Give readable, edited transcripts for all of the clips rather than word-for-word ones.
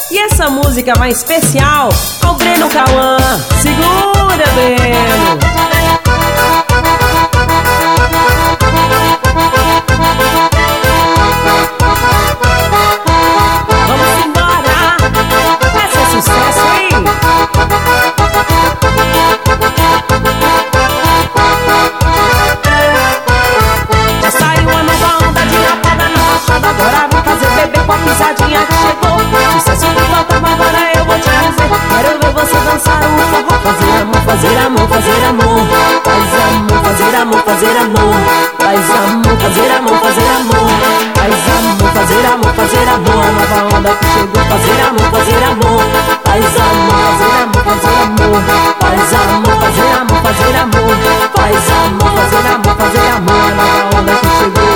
E essa música mais especial ao Breno Cauã. Segura, Breno. Vamos embora. Essa é sucesso, hein? Já saiu a nova onda de rapada na baixada. Agora vem fazer bebê com a pisadinha que chegou. Sucesso que faltava, agora eu vou te dizer. Quero ver você dançar o forró. Fazer amor, fazer amor, fazer amor. Faz amor, fazer amor, fazer amor. Faz amor, fazer amor, fazer amor. Faz amor, fazer amor, fazer amor. A nova onda que chegou. Fazer amor, fazer amor. Faz amor, fazer amor, fazer amor. Faz amor, fazer amor, fazer amor. Faz amor, fazer amor, fazer amor. A nova onda que chegou.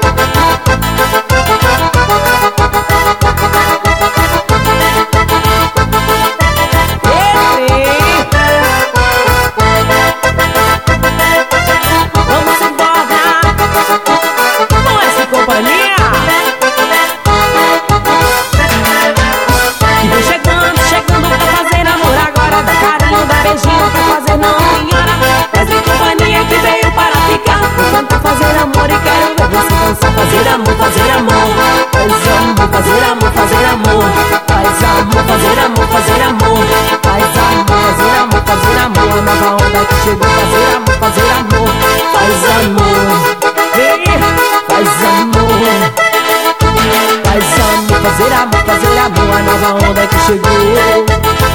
Fazer amor, fazer amor, faz amor, fazer amor, fazer amor, faz amor, fazer amor, fazer amor, faz amor, fazer amor, fazer amor, a nova onda que chegou. Fazer amor, fazer amor, faz amor, faz amor, faz amor, fazer amor, fazer amor, a nova onda que chegou.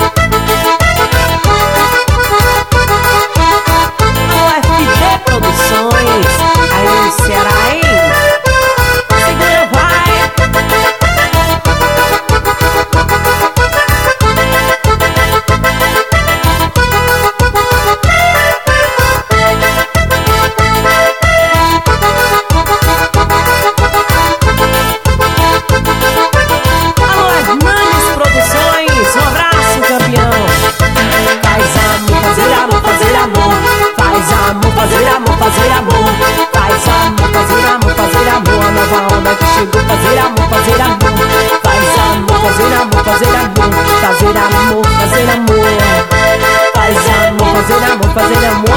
UFD Produções, aí no Ceará, hein? Fazer amor, fazer amor, faz amor, fazer amor, fazer amor, a nova onda que chegou. Fazer amor, fazer amor, faz amor, fazer amor, fazer amor, fazer amor, fazer amor, faz amor, fazer amor, fazer amor.